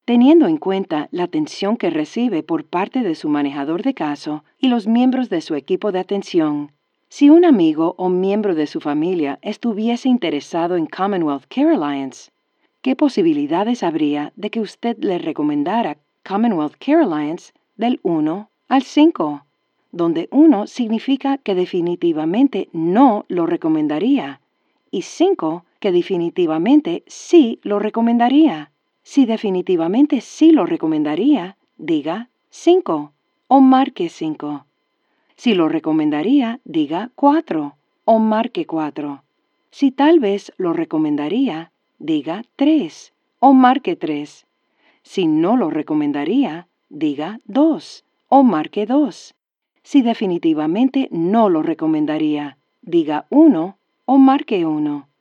Teniendo en cuenta la atención que recibe por parte de su manejador de caso y los miembros de su equipo de atención, si un amigo o miembro de su familia estuviese interesado en Commonwealth Care Alliance, ¿qué posibilidades habría de que usted le recomendara Commonwealth Care Alliance del 1 al 5? Donde 1 significa que definitivamente no lo recomendaría y 5 que definitivamente sí lo recomendaría. Si definitivamente sí lo recomendaría, diga 5 o marque 5. Si lo recomendaría, diga 4 o marque 4. Si tal vez lo recomendaría, diga 3 o marque 3. Si no lo recomendaría, diga 2 o marque 2. Si definitivamente no lo recomendaría, diga 1 o marque 1.